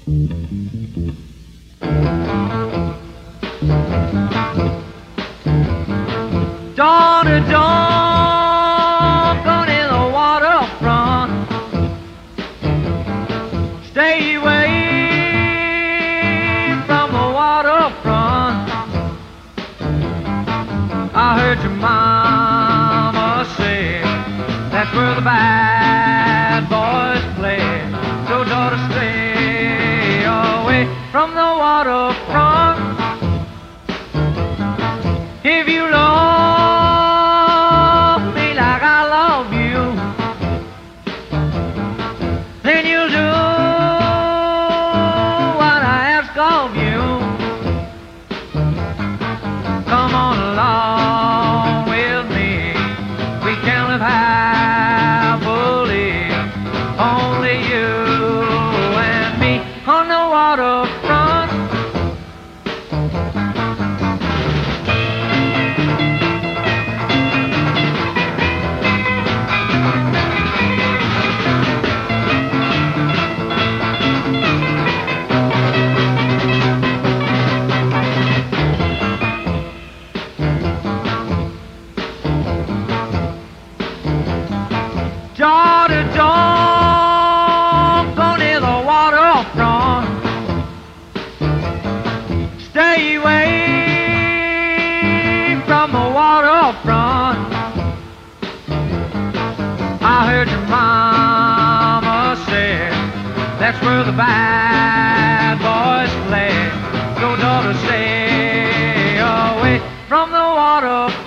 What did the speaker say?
Daughter, don't go near the waterfront. Stay away from the waterfront. I heard your mama say that's where the bad boys play. So daughter, stay away from the waterfront. If you love me like I love you, then you'll do what I ask of you. Come on along with me, we can live happily, only you and me on the waterfront. Daughter, don't go near the waterfront. Stay away from the waterfront. I heard your mama say that's where the bad boys play. So daughter, stay away from the waterfront.